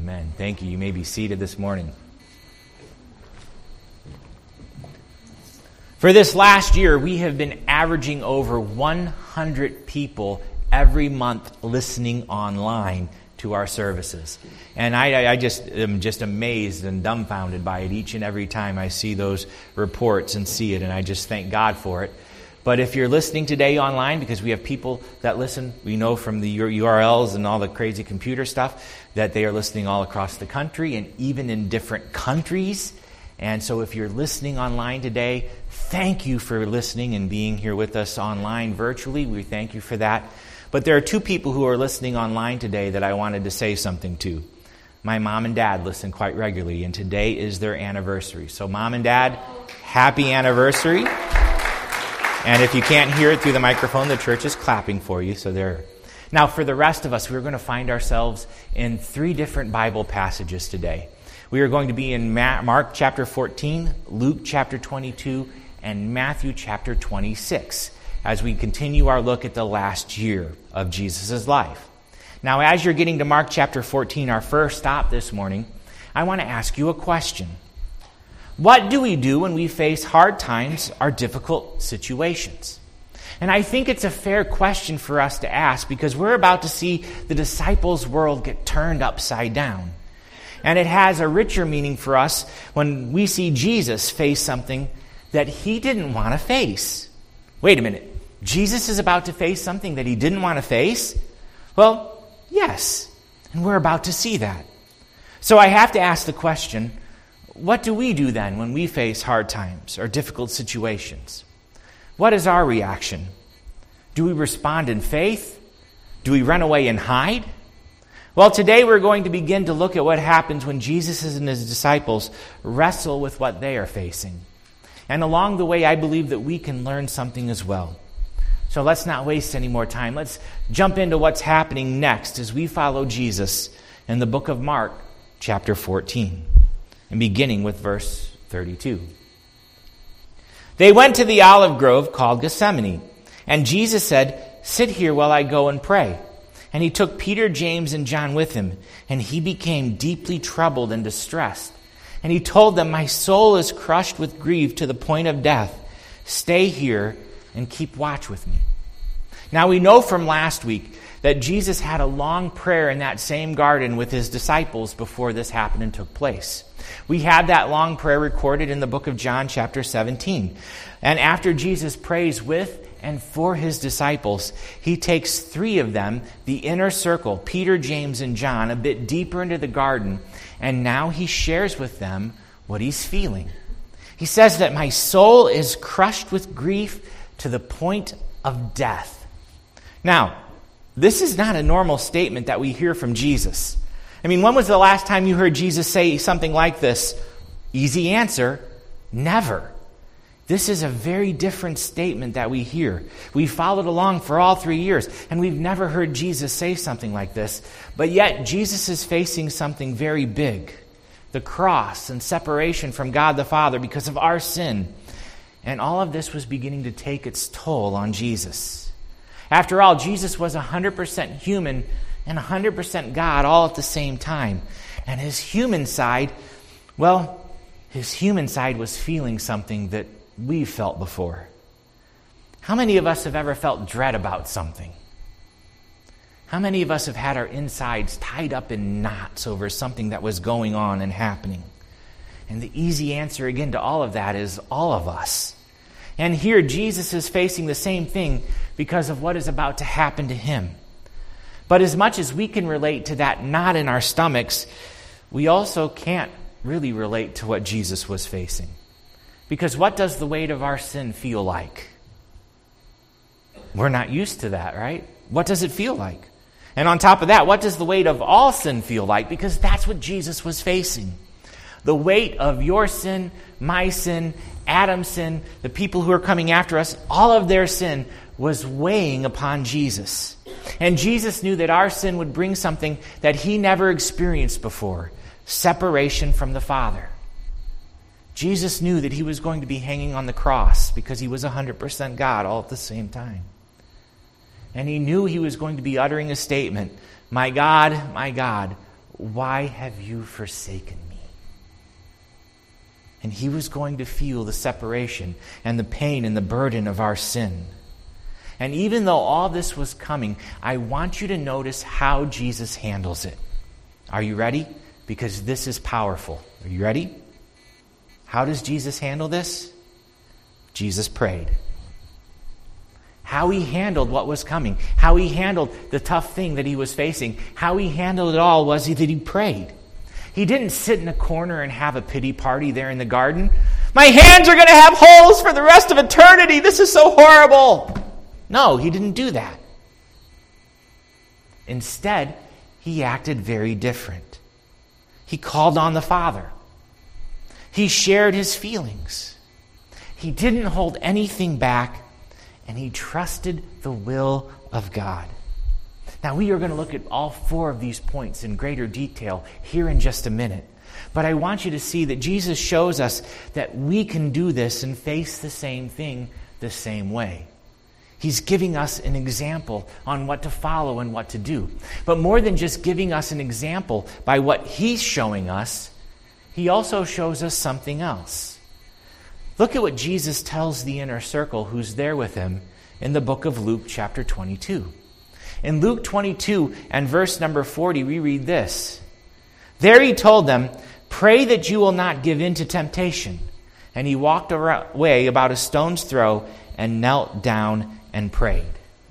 Amen. Thank you. You may be seated this morning. For this last year, we have been averaging over 100 people every month listening online to our services. And I just am just amazed and dumbfounded by it each and every time I see those reports and see it, and I just thank God for it. But if you're listening today online, because we have people that listen, we know from the URLs and all the crazy computer stuff that they are listening all across the country and even in different countries. And so if you're listening online today, thank you for listening and being here with us online virtually. We thank you for that. But there are two people who are listening online today that I wanted to say something to. My mom and dad listen quite regularly, and today is their anniversary. So Mom and Dad, happy anniversary. And if you can't hear it through the microphone, the church is clapping for you. So there. Now, for the rest of us, we're going to find ourselves in 3 different Bible passages today. We are going to be in Mark chapter 14, Luke chapter 22, and Matthew chapter 26, as we continue our look at the last year of Jesus' life. Now, as you're getting to Mark chapter 14, our first stop this morning, I want to ask you a question. What do we do when we face hard times or difficult situations? And I think it's a fair question for us to ask because we're about to see the disciples' world get turned upside down. And it has a richer meaning for us when we see Jesus face something that he didn't want to face. Wait a minute. Jesus is about to face something that he didn't want to face? Well, yes. And we're about to see that. So I have to ask the question, what do we do then when we face hard times or difficult situations? What is our reaction? Do we respond in faith? Do we run away and hide? Well, today we're going to begin to look at what happens when Jesus and his disciples wrestle with what they are facing. And along the way, I believe that we can learn something as well. So let's not waste any more time. Let's jump into what's happening next as we follow Jesus in the book of Mark, chapter 14, and beginning with verse 32. They went to the olive grove called Gethsemane, and Jesus said, "Sit here while I go and pray." And he took Peter, James, and John with him, and he became deeply troubled and distressed. And he told them, "My soul is crushed with grief to the point of death. Stay here and keep watch with me." Now we know from last week that Jesus had a long prayer in that same garden with his disciples before this happened and took place. We have that long prayer recorded in the book of John chapter 17. And after Jesus prays with and for his disciples, he takes 3 of them, the inner circle, Peter, James, and John, a bit deeper into the garden, and now he shares with them what he's feeling. He says that my soul is crushed with grief to the point of death. Now, this is not a normal statement that we hear from Jesus. I mean, when was the last time you heard Jesus say something like this? Easy answer, never. This is a very different statement that we hear. We followed along for all 3 years, and we've never heard Jesus say something like this. But yet, Jesus is facing something very big. The cross and separation from God the Father because of our sin. And all of this was beginning to take its toll on Jesus. After all, Jesus was 100% human and 100% God all at the same time. And his human side, well, his human side was feeling something that we've felt before. How many of us have ever felt dread about something? How many of us have had our insides tied up in knots over something that was going on and happening? And the easy answer again to all of that is all of us. And here Jesus is facing the same thing because of what is about to happen to him. But as much as we can relate to that knot in our stomachs, we also can't really relate to what Jesus was facing. Because what does the weight of our sin feel like? We're not used to that, right? What does it feel like? And on top of that, what does the weight of all sin feel like? Because that's what Jesus was facing. The weight of your sin, my sin, Adam's sin, the people who are coming after us, all of their sin was weighing upon Jesus. And Jesus knew that our sin would bring something that he never experienced before, separation from the Father. Jesus knew that he was going to be hanging on the cross because he was 100% God all at the same time. And he knew he was going to be uttering a statement, my God, why have you forsaken me? And he was going to feel the separation and the pain and the burden of our sin. And even though all this was coming, I want you to notice how Jesus handles it. Are you ready? Because this is powerful. Are you ready? How does Jesus handle this? Jesus prayed. How he handled what was coming, how he handled the tough thing that he was facing, how he handled it all was that he prayed. He didn't sit in a corner and have a pity party there in the garden. My hands are going to have holes for the rest of eternity. This is so horrible. No, he didn't do that. Instead, he acted very different. He called on the Father. He shared his feelings. He didn't hold anything back, and he trusted the will of God. Now, we are going to look at all 4 of these points in greater detail here in just a minute. But I want you to see that Jesus shows us that we can do this and face the same thing the same way. He's giving us an example on what to follow and what to do. But more than just giving us an example by what he's showing us, he also shows us something else. Look at what Jesus tells the inner circle who's there with him in the book of Luke chapter 22. In Luke 22 and verse number 40, we read this. There he told them, pray that you will not give in to temptation. And he walked away about a stone's throw and knelt down and prayed.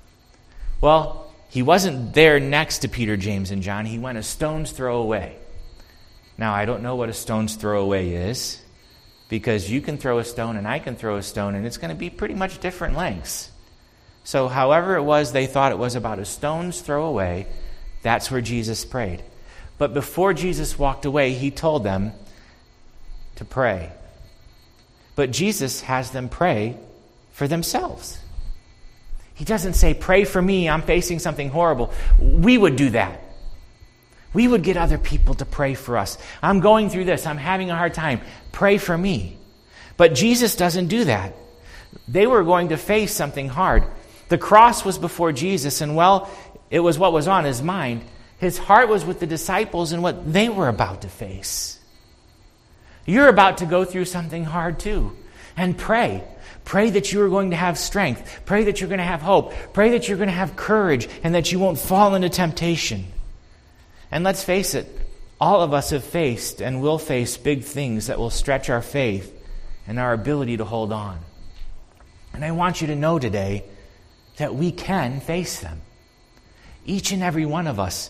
Well, he wasn't there next to Peter, James, and John. He went a stone's throw away. Now, I don't know what a stone's throw away is, because you can throw a stone and I can throw a stone, and it's going to be pretty much different lengths. So however it was they thought it was about a stone's throw away, that's where Jesus prayed. But before Jesus walked away, he told them to pray. But Jesus has them pray for themselves. He doesn't say, pray for me, I'm facing something horrible. We would do that. We would get other people to pray for us. I'm going through this, I'm having a hard time. Pray for me. But Jesus doesn't do that. They were going to face something hard. The cross was before Jesus, and it was what was on his mind. His heart was with the disciples and what they were about to face. You're about to go through something hard too. And pray. Pray that you are going to have strength. Pray that you're going to have hope. Pray that you're going to have courage and that you won't fall into temptation. And let's face it, all of us have faced and will face big things that will stretch our faith and our ability to hold on. And I want you to know today that we can face them. Each and every one of us,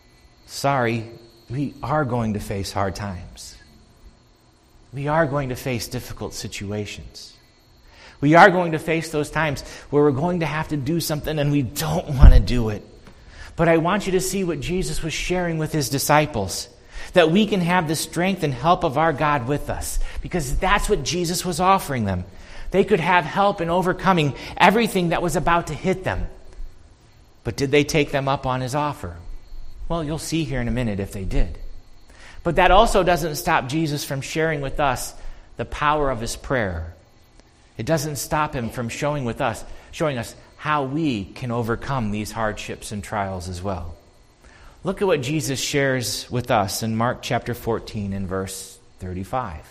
we are going to face hard times. We are going to face difficult situations. We are going to face those times where we're going to have to do something and we don't want to do it. But I want you to see what Jesus was sharing with his disciples, that we can have the strength and help of our God with us, because that's what Jesus was offering them. They could have help in overcoming everything that was about to hit them. But did they take them up on his offer? Well, you'll see here in a minute if they did. But that also doesn't stop Jesus from sharing with us the power of his prayer. It doesn't stop him from showing us how we can overcome these hardships and trials as well. Look at what Jesus shares with us in Mark chapter 14 and verse 35.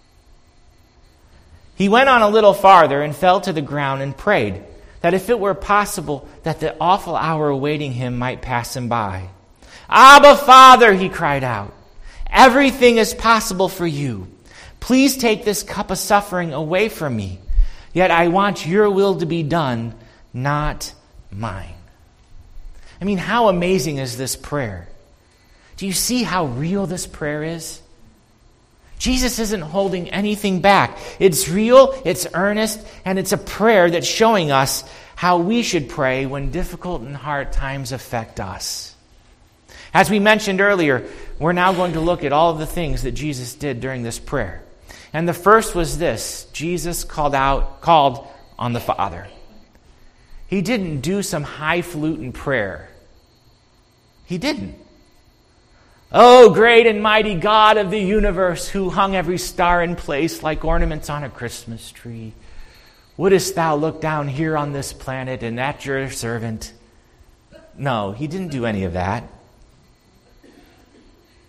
He went on a little farther and fell to the ground and prayed that if it were possible that the awful hour awaiting him might pass him by. Abba, Father, he cried out, everything is possible for you. Please take this cup of suffering away from me. Yet I want your will to be done, not mine. I mean, how amazing is this prayer? Do you see how real this prayer is? Jesus isn't holding anything back. It's real, it's earnest, and it's a prayer that's showing us how we should pray when difficult and hard times affect us. As we mentioned earlier, we're now going to look at all of the things that Jesus did during this prayer. And the first was this: Jesus called on the Father. He didn't do some highfalutin prayer. He didn't. Oh, great and mighty God of the universe, who hung every star in place like ornaments on a Christmas tree, wouldest thou look down here on this planet and at your servant? No, he didn't do any of that.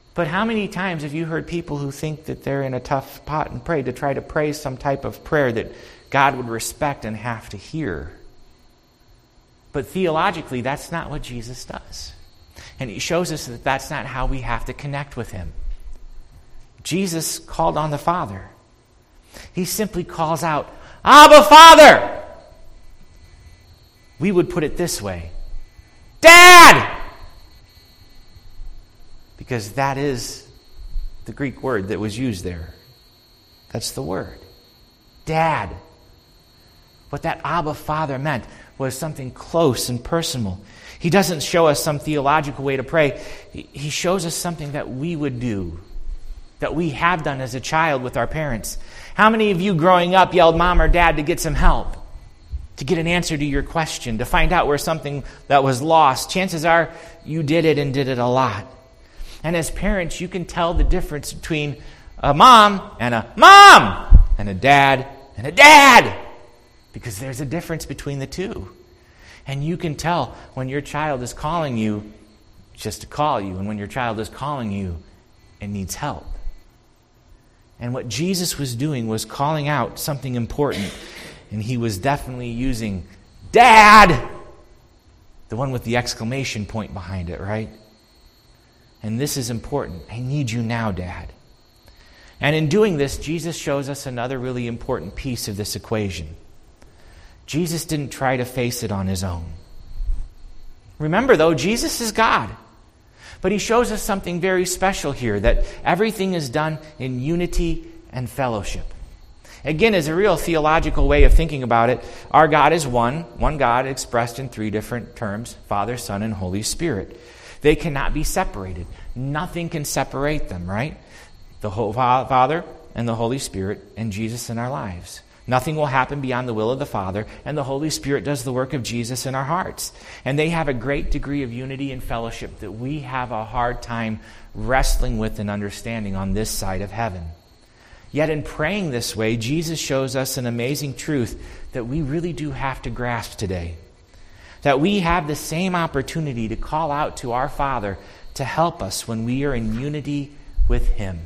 But how many times have you heard people who think that they're in a tough spot and pray to try to pray some type of prayer that God would respect and have to hear? But theologically, that's not what Jesus does. And he shows us that that's not how we have to connect with him. Jesus called on the Father. He simply calls out, Abba, Father! We would put it this way, Dad! Because that is the Greek word that was used there. That's the word. Dad. What that Abba, Father meant was something close and personal. He doesn't show us some theological way to pray. He shows us something that we would do, that we have done as a child with our parents. How many of you growing up yelled Mom or Dad to get some help, to get an answer to your question, to find out where something that was lost? Chances are you did it and did it a lot. And as parents, you can tell the difference between a mom and a mom and a dad and a dad, because there's a difference between the two. And you can tell when your child is calling you just to call you, and when your child is calling you and needs help. And what Jesus was doing was calling out something important, and he was definitely using Dad, the one with the exclamation point behind it, right? And this is important. I need you now, Dad. And in doing this, Jesus shows us another really important piece of this equation. Jesus didn't try to face it on his own. Remember, though, Jesus is God. But he shows us something very special here, that everything is done in unity and fellowship. Again, as a real theological way of thinking about it, our God is one God expressed in three different terms, Father, Son, and Holy Spirit. They cannot be separated. Nothing can separate them, right? The whole Father and the Holy Spirit and Jesus in our lives. Nothing will happen beyond the will of the Father, and the Holy Spirit does the work of Jesus in our hearts. And they have a great degree of unity and fellowship that we have a hard time wrestling with and understanding on this side of heaven. Yet in praying this way, Jesus shows us an amazing truth that we really do have to grasp today. That we have the same opportunity to call out to our Father to help us when we are in unity with him.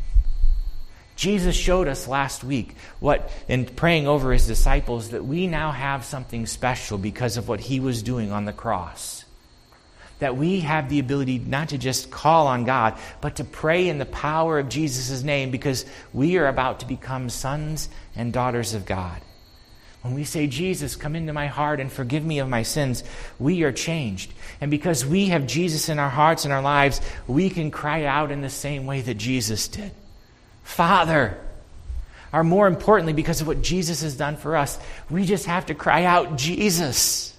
Jesus showed us last week in praying over his disciples, that we now have something special because of what he was doing on the cross. That we have the ability not to just call on God, but to pray in the power of Jesus' name, because we are about to become sons and daughters of God. When we say, Jesus, come into my heart and forgive me of my sins, we are changed. And because we have Jesus in our hearts and our lives, we can cry out in the same way that Jesus did. Father. Or more importantly, because of what Jesus has done for us, we just have to cry out, Jesus.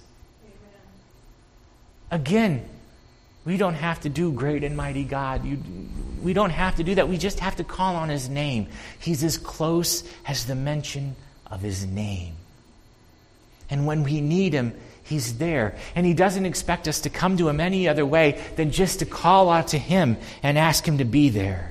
Amen. Again, we don't have to do great and mighty God. We don't have to do that. We just have to call on his name. He's as close as the mention of his name. And when we need him, he's there. And he doesn't expect us to come to him any other way than just to call out to him and ask him to be there.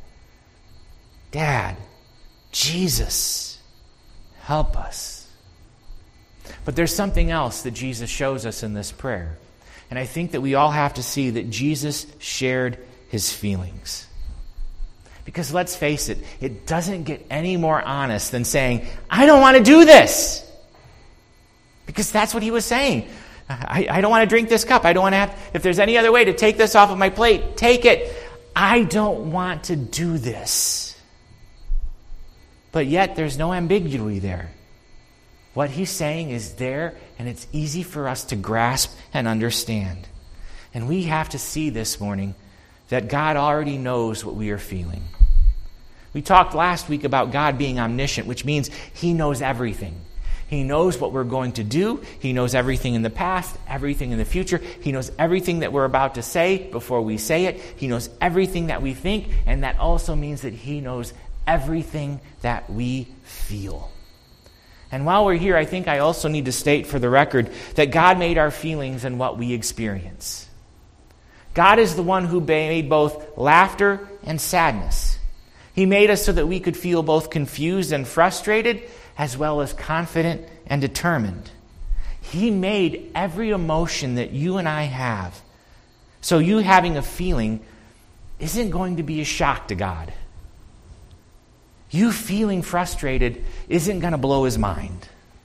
Dad, Jesus, help us. But there's something else that Jesus shows us in this prayer. And I think that we all have to see that Jesus shared his feelings. Because let's face it, it doesn't get any more honest than saying, I don't want to do this. Because that's what he was saying. I don't want to drink this cup. I don't want to have, if there's any other way to take this off of my plate, take it. I don't want to do this. But yet there's no ambiguity there. What he's saying is there, and it's easy for us to grasp and understand. And we have to see this morning that God already knows what we are feeling. We talked last week about God being omniscient, which means he knows everything. He knows what we're going to do. He knows everything in the past, everything in the future. He knows everything that we're about to say before we say it. He knows everything that we think, and that also means that he knows everything that we feel. And while we're here, I think I also need to state for the record that God made our feelings and what we experience. God is the one who made both laughter and sadness. He made us so that we could feel both confused and frustrated, as well as confident and determined. He made every emotion that you and I have. So you having a feeling isn't going to be a shock to God. You feeling frustrated isn't going to blow his mind.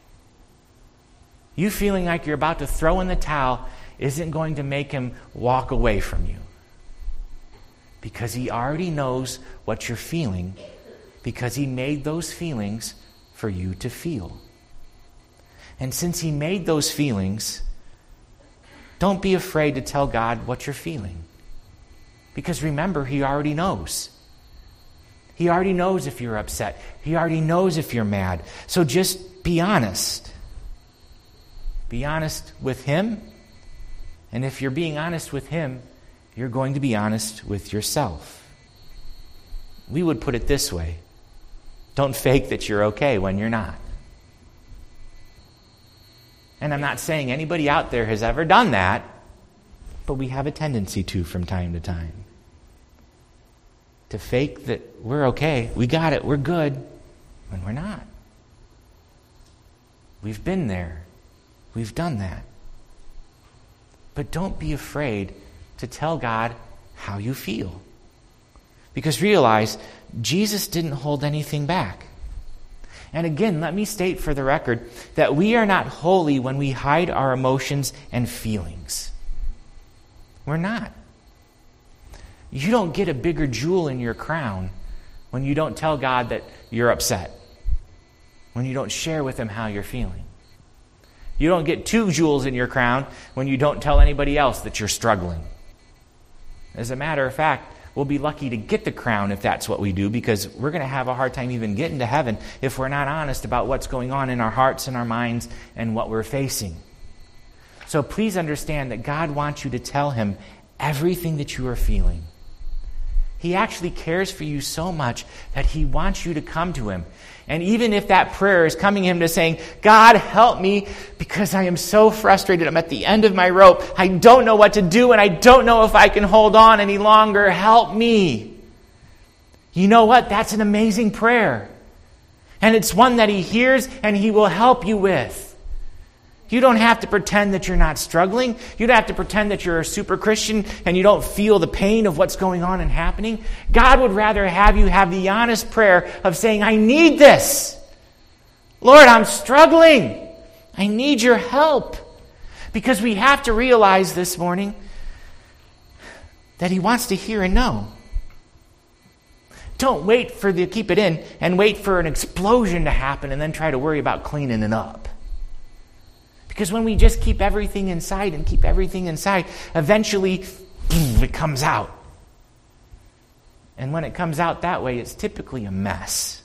You feeling like you're about to throw in the towel isn't going to make him walk away from you. Because he already knows what you're feeling, because he made those feelings for you to feel. And since he made those feelings, don't be afraid to tell God what you're feeling. Because remember, he already knows. He already knows if you're upset. He already knows if you're mad. So just be honest. Be honest with him. And if you're being honest with him, you're going to be honest with yourself. We would put it this way. Don't fake that you're okay when you're not. And I'm not saying anybody out there has ever done that, but we have a tendency to from time to time. To fake that we're okay, we got it, we're good, when we're not. We've been there. We've done that. But don't be afraid to tell God how you feel. Because realize, Jesus didn't hold anything back. And again, let me state for the record that we are not holy when we hide our emotions and feelings. We're not. You don't get a bigger jewel in your crown when you don't tell God that you're upset. When you don't share with him how you're feeling. You don't get 2 jewels in your crown when you don't tell anybody else that you're struggling. As a matter of fact, we'll be lucky to get the crown if that's what we do, because we're going to have a hard time even getting to heaven if we're not honest about what's going on in our hearts and our minds and what we're facing. So please understand that God wants you to tell him everything that you are feeling. He actually cares for you so much that he wants you to come to him. And even if that prayer is coming to him to saying, God, help me because I am so frustrated. I'm at the end of my rope. I don't know what to do, and I don't know if I can hold on any longer. Help me. You know what? That's an amazing prayer. And it's one that he hears and he will help you with. You don't have to pretend that you're not struggling. You don't have to pretend that you're a super Christian and you don't feel the pain of what's going on and happening. God would rather have you have the honest prayer of saying, I need this. Lord, I'm struggling. I need your help. Because we have to realize this morning that he wants to hear and know. Don't wait for the keep it in and wait for an explosion to happen and then try to worry about cleaning it up. Because when we just keep everything inside, eventually it comes out. And when it comes out that way, it's typically a mess.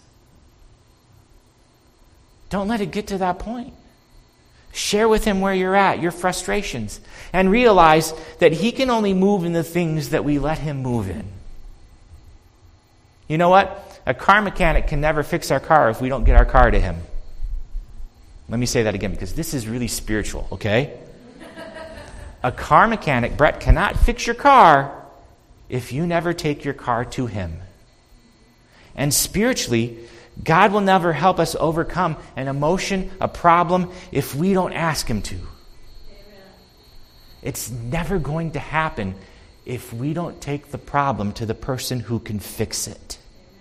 Don't let it get to that point. Share with him where you're at, your frustrations, and realize that he can only move in the things that we let him move in. You know what? A car mechanic can never fix our car if we don't get our car to him. Let me say that again because this is really spiritual, okay? A car mechanic, Brett, cannot fix your car if you never take your car to him. And spiritually, God will never help us overcome an emotion, a problem, if we don't ask him to. Amen. It's never going to happen if we don't take the problem to the person who can fix it.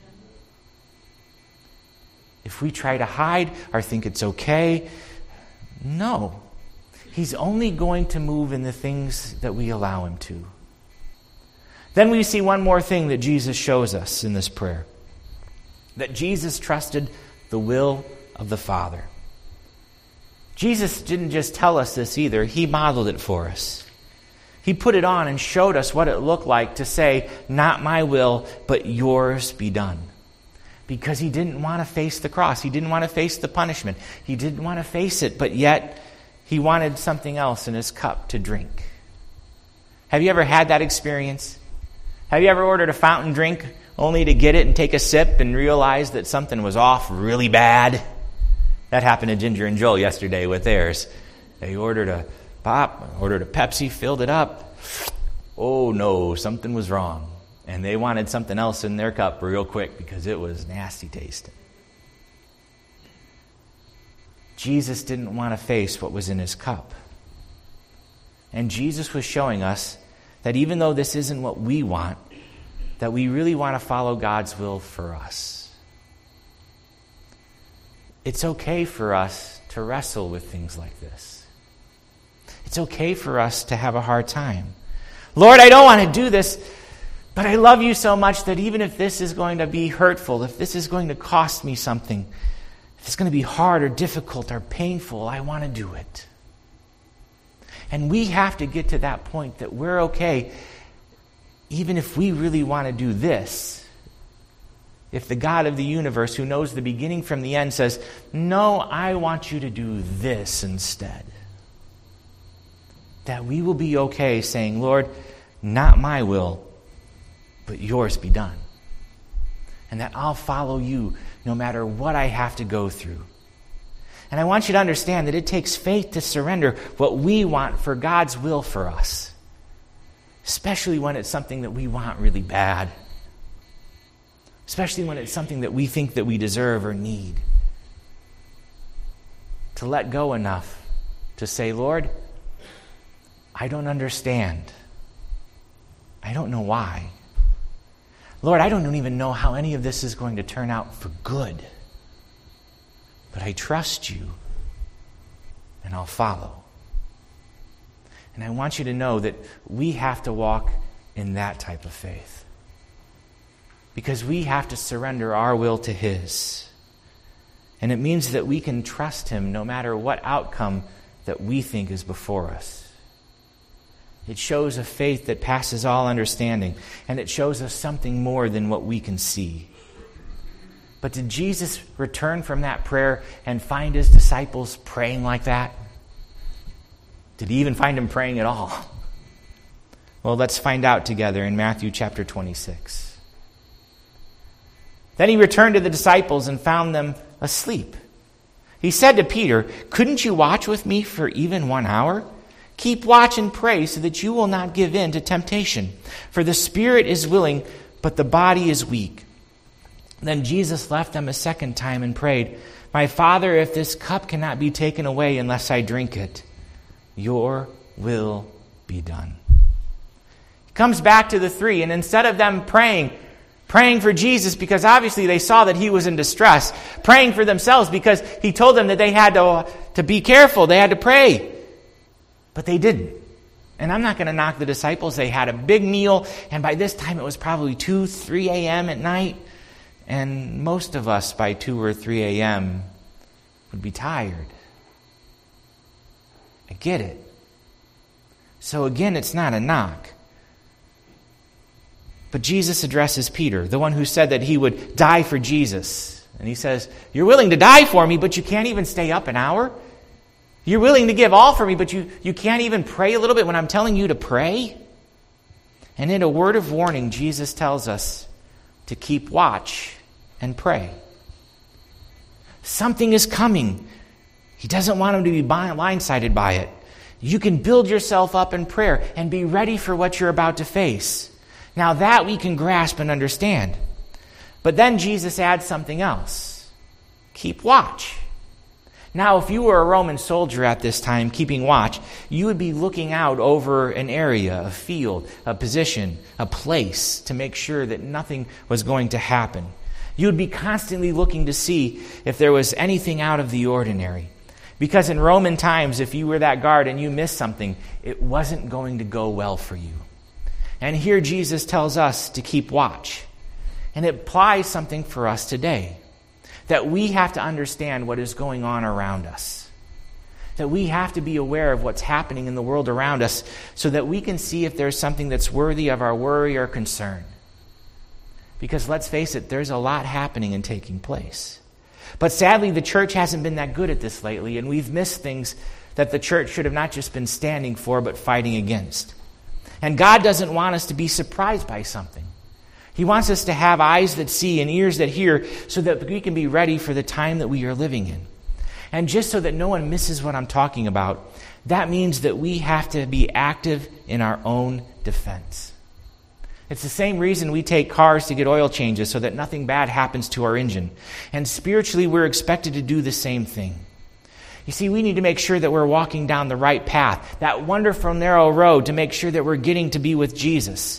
If we try to hide or think it's okay, no. He's only going to move in the things that we allow him to. Then we see one more thing that Jesus shows us in this prayer. That Jesus trusted the will of the Father. Jesus didn't just tell us this either. He modeled it for us. He put it on and showed us what it looked like to say, not my will, but yours be done. Because he didn't want to face the cross. He didn't want to face the punishment. He didn't want to face it, but yet he wanted something else in his cup to drink. Have you ever had that experience? Have you ever ordered a fountain drink only to get it and take a sip and realize that something was off really bad? That happened to Ginger and Joel yesterday with theirs. They ordered a pop, ordered a Pepsi, filled it up. Oh no, something was wrong. And they wanted something else in their cup real quick because it was nasty tasting. Jesus didn't want to face what was in his cup. And Jesus was showing us that even though this isn't what we want, that we really want to follow God's will for us. It's okay for us to wrestle with things like this. It's okay for us to have a hard time. Lord, I don't want to do this, but I love you so much that even if this is going to be hurtful, if this is going to cost me something, if it's going to be hard or difficult or painful, I want to do it. And we have to get to that point that we're okay, even if we really want to do this. If the God of the universe, who knows the beginning from the end, says, no, I want you to do this instead. That we will be okay saying, Lord, not my will, but yours be done. And that I'll follow you no matter what I have to go through. And I want you to understand that it takes faith to surrender what we want for God's will for us. Especially when it's something that we want really bad. Especially when it's something that we think that we deserve or need. To let go enough to say, Lord, I don't understand. I don't know why. Lord, I don't even know how any of this is going to turn out for good. But I trust you, and I'll follow. And I want you to know that we have to walk in that type of faith. Because we have to surrender our will to His. And it means that we can trust Him no matter what outcome that we think is before us. It shows a faith that passes all understanding, and it shows us something more than what we can see. But did Jesus return from that prayer and find His disciples praying like that? Did He even find them praying at all? Well, let's find out together in Matthew chapter 26. Then He returned to the disciples and found them asleep. He said to Peter, couldn't you watch with me for even 1 hour? Keep watch and pray so that you will not give in to temptation. For the spirit is willing, but the body is weak. Then Jesus left them a second time and prayed, my Father, if this cup cannot be taken away unless I drink it, your will be done. He comes back to the three, and instead of them praying for Jesus because obviously they saw that He was in distress, praying for themselves because He told them that they had to be careful, they had to pray. But they didn't. And I'm not going to knock the disciples. They had a big meal, and by this time it was probably 2, 3 a.m. at night. And most of us by 2 or 3 a.m. would be tired. I get it. So again, it's not a knock. But Jesus addresses Peter, the one who said that he would die for Jesus. And He says, you're willing to die for me, but you can't even stay up an hour? You're willing to give all for me, but you can't even pray a little bit when I'm telling you to pray? And in a word of warning, Jesus tells us to keep watch and pray. Something is coming. He doesn't want them to be blindsided by it. You can build yourself up in prayer and be ready for what you're about to face. Now that we can grasp and understand. But then Jesus adds something else. Keep watch. Now, if you were a Roman soldier at this time keeping watch, you would be looking out over an area, a field, a position, a place to make sure that nothing was going to happen. You would be constantly looking to see if there was anything out of the ordinary. Because in Roman times, if you were that guard and you missed something, it wasn't going to go well for you. And here Jesus tells us to keep watch. And it applies something for us today. That we have to understand what is going on around us. That we have to be aware of what's happening in the world around us so that we can see if there's something that's worthy of our worry or concern. Because let's face it, there's a lot happening and taking place. But sadly, the church hasn't been that good at this lately, and we've missed things that the church should have not just been standing for, but fighting against. And God doesn't want us to be surprised by something. He wants us to have eyes that see and ears that hear so that we can be ready for the time that we are living in. And just so that no one misses what I'm talking about, that means that we have to be active in our own defense. It's the same reason we take cars to get oil changes so that nothing bad happens to our engine. And spiritually, we're expected to do the same thing. You see, we need to make sure that we're walking down the right path, that wonderful narrow road to make sure that we're getting to be with Jesus.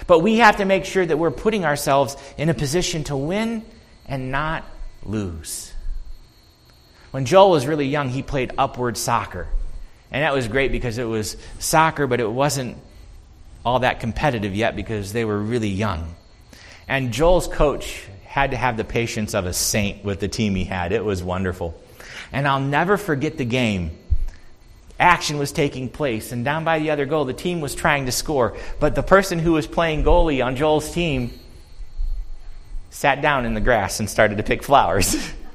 But we have to make sure that we're putting ourselves in a position to win and not lose. When Joel was really young, he played upward soccer. And that was great because it was soccer, but it wasn't all that competitive yet because they were really young. And Joel's coach had to have the patience of a saint with the team he had. It was wonderful. And I'll never forget the game. Action was taking place, and down by the other goal, the team was trying to score. But the person who was playing goalie on Joel's team sat down in the grass and started to pick flowers.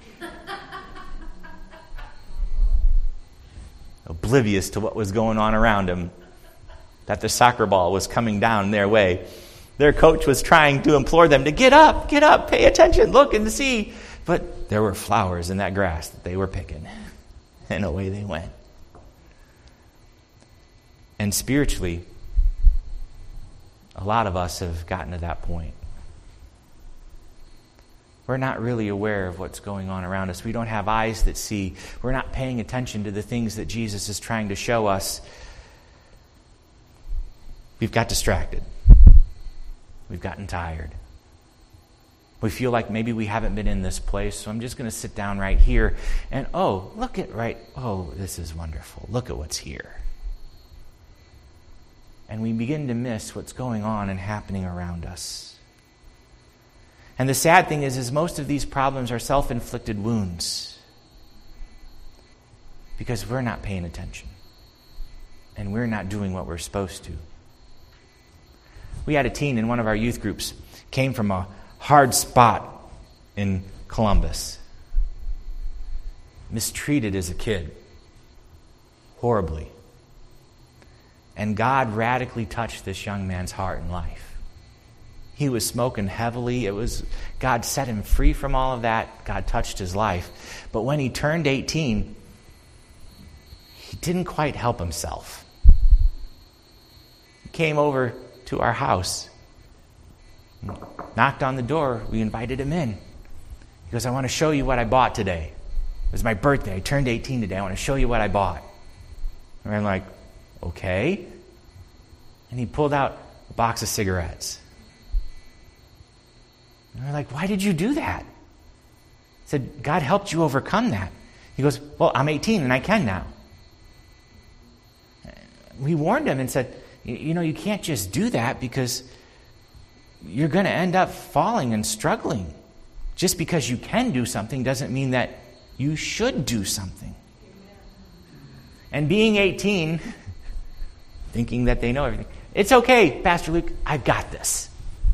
Oblivious to what was going on around him, that the soccer ball was coming down their way. Their coach was trying to implore them to get up, pay attention, look and see. But there were flowers in that grass that they were picking. And away they went. And spiritually, a lot of us have gotten to that point. We're not really aware of what's going on around us. We don't have eyes that see. We're not paying attention to the things that Jesus is trying to show us. We've got distracted. We've gotten tired. We feel like maybe we haven't been in this place, so I'm just going to sit down right here and, this is wonderful. Look at what's here. And we begin to miss what's going on and happening around us. And the sad thing is most of these problems are self-inflicted wounds because we're not paying attention and we're not doing what we're supposed to. We had a teen in one of our youth groups, came from a hard spot in Columbus, mistreated as a kid, horribly. And God radically touched this young man's heart and life. He was smoking heavily. God set him free from all of that. God touched his life. But when he turned 18, he didn't quite help himself. He came over to our house, knocked on the door. We invited him in. He goes, I want to show you what I bought today. It was my birthday. I turned 18 today. I want to show you what I bought. And I'm like, okay. And he pulled out a box of cigarettes. And we're like, why did you do that? I said, God helped you overcome that. He goes, well, I'm 18 and I can now. We warned him and said, you can't just do that because you're going to end up falling and struggling. Just because you can do something doesn't mean that you should do something. And being 18, thinking that they know everything, it's okay, Pastor Luke, I've got this.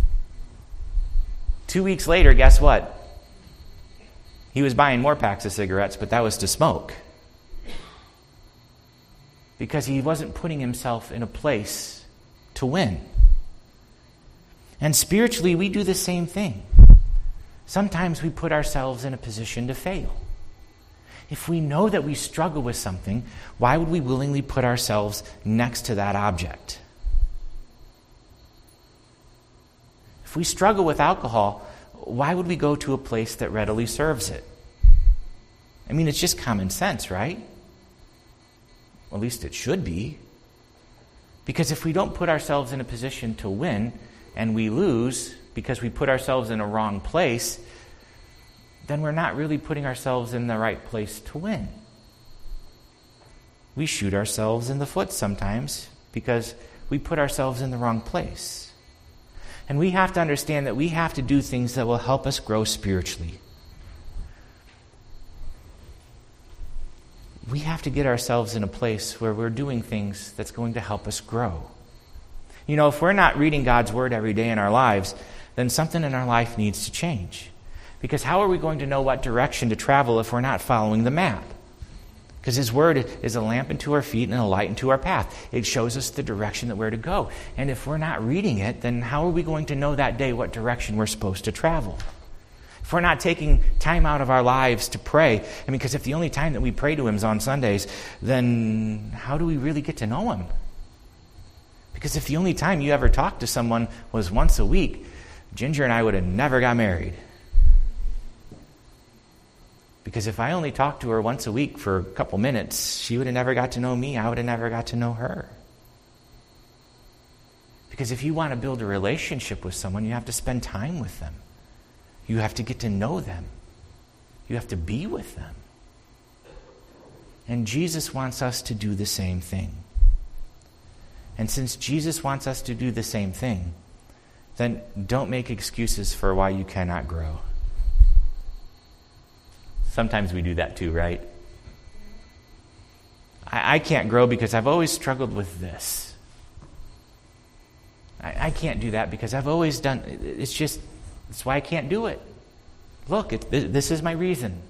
2 weeks later, guess what? He was buying more packs of cigarettes, but that was to smoke. Because he wasn't putting himself in a place to win. And spiritually, we do the same thing. Sometimes we put ourselves in a position to fail. If we know that we struggle with something, why would we willingly put ourselves next to that object? If we struggle with alcohol, why would we go to a place that readily serves it? I mean, it's just common sense, right? Well, at least it should be. Because if we don't put ourselves in a position to win, and we lose because we put ourselves in a wrong place, then we're not really putting ourselves in the right place to win. We shoot ourselves in the foot sometimes because we put ourselves in the wrong place. And we have to understand that we have to do things that will help us grow spiritually. We have to get ourselves in a place where we're doing things that's going to help us grow. If we're not reading God's Word every day in our lives, then something in our life needs to change. Because how are we going to know what direction to travel if we're not following the map? Because His Word is a lamp unto our feet and a light unto our path. It shows us the direction that we're to go. And if we're not reading it, then how are we going to know that day what direction we're supposed to travel? If we're not taking time out of our lives to pray, because if the only time that we pray to Him is on Sundays, then how do we really get to know Him? Because if the only time you ever talked to someone was once a week, Ginger and I would have never got married. Because if I only talked to her once a week for a couple minutes, she would have never got to know me. I would have never got to know her. Because if you want to build a relationship with someone, you have to spend time with them. You have to get to know them. You have to be with them. And Jesus wants us to do the same thing. And since Jesus wants us to do the same thing, then don't make excuses for why you cannot grow. Sometimes we do that too, right? I can't grow because I've always struggled with this. I can't do that because I've always done, it's why I can't do it. Look, this is my reason.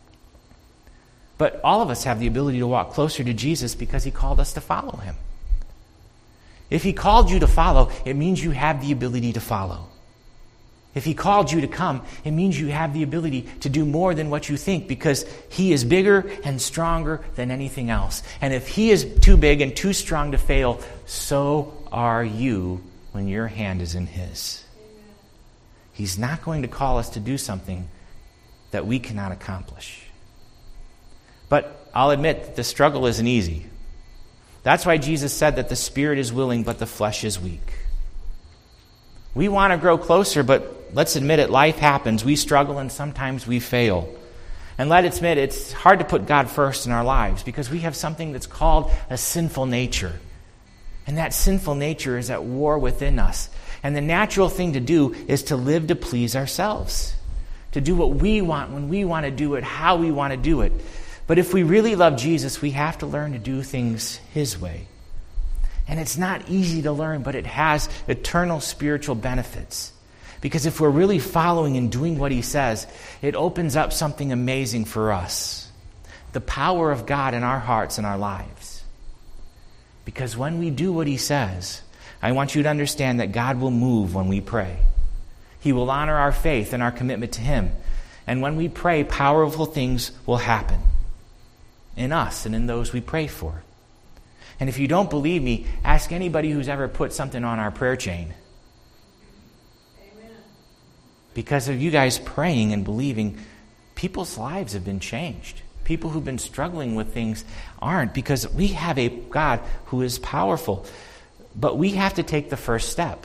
But all of us have the ability to walk closer to Jesus because he called us to follow him. If he called you to follow, it means you have the ability to follow. If he called you to come, it means you have the ability to do more than what you think because he is bigger and stronger than anything else. And if he is too big and too strong to fail, so are you when your hand is in his. Amen. He's not going to call us to do something that we cannot accomplish. But I'll admit, the struggle isn't easy. That's why Jesus said that the spirit is willing, but the flesh is weak. We want to grow closer, but let's admit it, life happens. We struggle and sometimes we fail. And let's admit it's hard to put God first in our lives because we have something that's called a sinful nature. And that sinful nature is at war within us. And the natural thing to do is to live to please ourselves. To do what we want when we want to do it, how we want to do it. But if we really love Jesus, we have to learn to do things his way. And it's not easy to learn, but it has eternal spiritual benefits. Because if we're really following and doing what he says, it opens up something amazing for us. The power of God in our hearts and our lives. Because when we do what he says, I want you to understand that God will move when we pray. He will honor our faith and our commitment to him. And when we pray, powerful things will happen. In us and in those we pray for. And if you don't believe me, ask anybody who's ever put something on our prayer chain. Amen. Because of you guys praying and believing, people's lives have been changed. People who've been struggling with things aren't, because we have a God who is powerful. But we have to take the first step.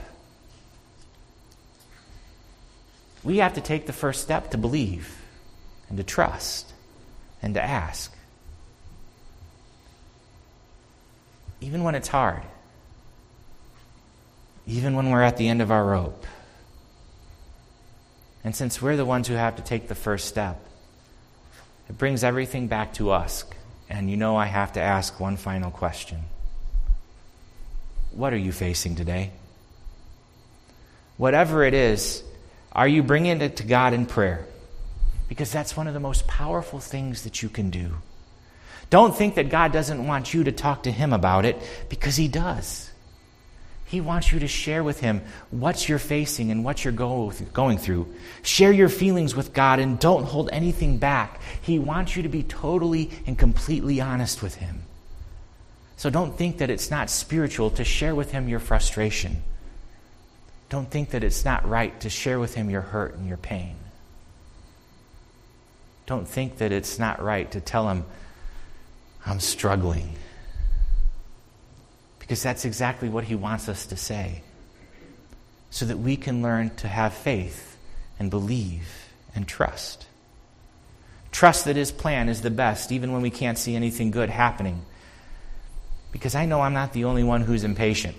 We have to take the first step to believe and to trust and to ask. Even when it's hard. Even when we're at the end of our rope. And since we're the ones who have to take the first step, it brings everything back to us. And you know I have to ask one final question. What are you facing today? Whatever it is, are you bringing it to God in prayer? Because that's one of the most powerful things that you can do. Don't think that God doesn't want you to talk to him about it, because he does. He wants you to share with him what you're facing and what you're going through. Share your feelings with God and don't hold anything back. He wants you to be totally and completely honest with him. So don't think that it's not spiritual to share with him your frustration. Don't think that it's not right to share with him your hurt and your pain. Don't think that it's not right to tell him, I'm struggling. Because that's exactly what he wants us to say. So that we can learn to have faith and believe and trust. Trust that his plan is the best, even when we can't see anything good happening. Because I know I'm not the only one who's impatient.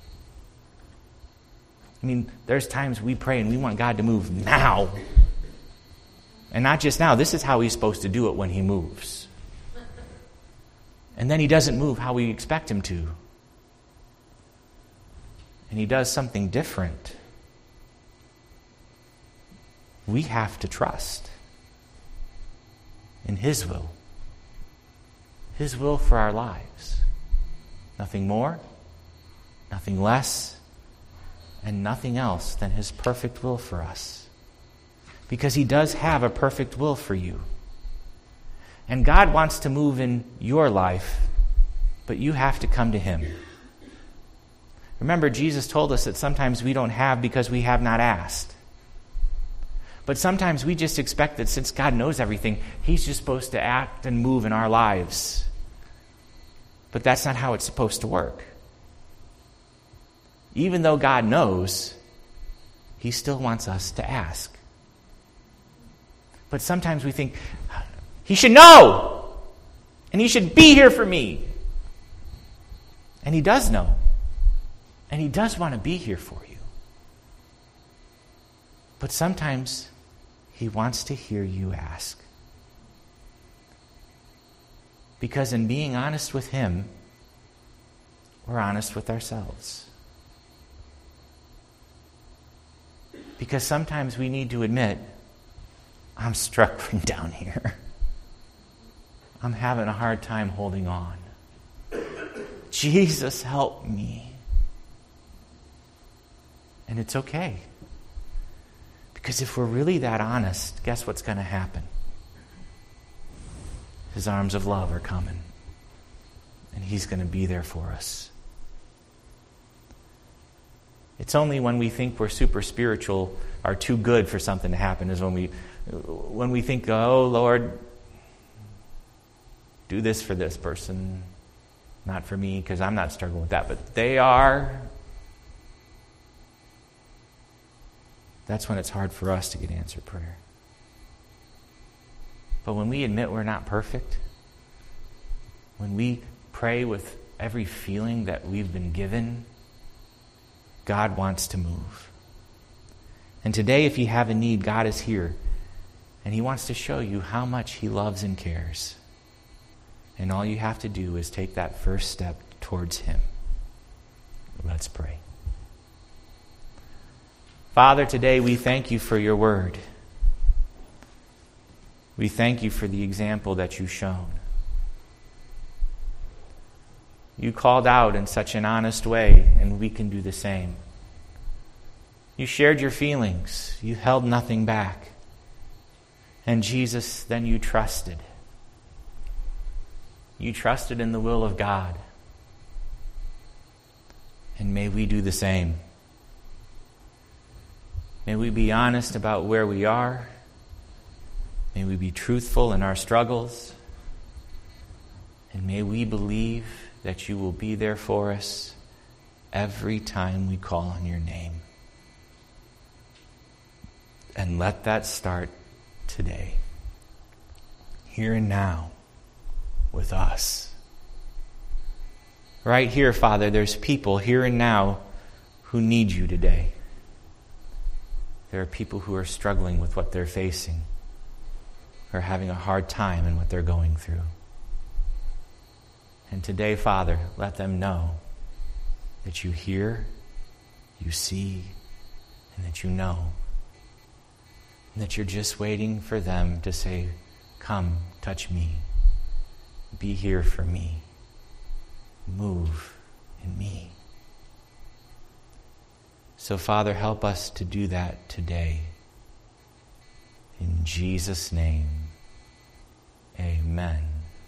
I mean, there's times we pray and we want God to move now. And not just now. This is how he's supposed to do it when he moves. And then he doesn't move how we expect him to. And he does something different. We have to trust in his will. His will for our lives. Nothing more, nothing less, and nothing else than his perfect will for us. Because he does have a perfect will for you. And God wants to move in your life, but you have to come to him. Remember, Jesus told us that sometimes we don't have because we have not asked. But sometimes we just expect that since God knows everything, he's just supposed to act and move in our lives. But that's not how it's supposed to work. Even though God knows, he still wants us to ask. But sometimes we think, he should know, and he should be here for me. And he does know, and he does want to be here for you. But sometimes he wants to hear you ask. Because in being honest with him, we're honest with ourselves. Because sometimes we need to admit, I'm struggling down here. I'm having a hard time holding on. Jesus, help me. And it's okay. Because if we're really that honest, guess what's going to happen? His arms of love are coming. And he's going to be there for us. It's only when we think we're super spiritual or too good for something to happen is when we think, oh, Lord, do this for this person. Not for me, because I'm not struggling with that, but they are. That's when it's hard for us to get answered prayer. But when we admit we're not perfect, when we pray with every feeling that we've been given, God wants to move. And today, if you have a need, God is here. And he wants to show you how much he loves and cares. And all you have to do is take that first step towards him. Let's pray. Father, today we thank you for your word. We thank you for the example that you've shown. You called out in such an honest way, and we can do the same. You shared your feelings. You held nothing back. And Jesus, then you trusted. You trusted in the will of God. And may we do the same. May we be honest about where we are. May we be truthful in our struggles. And may we believe that you will be there for us every time we call on your name. And let that start today, here and now, with us. Right here, Father, there's people here and now who need you today. There are people who are struggling with what they're facing, or having a hard time in what they're going through. And today, Father, let them know that you hear, you see, and that you know. And that you're just waiting for them to say, come, touch me. Be here for me. Move in me. So, Father, help us to do that today. In Jesus' name, amen.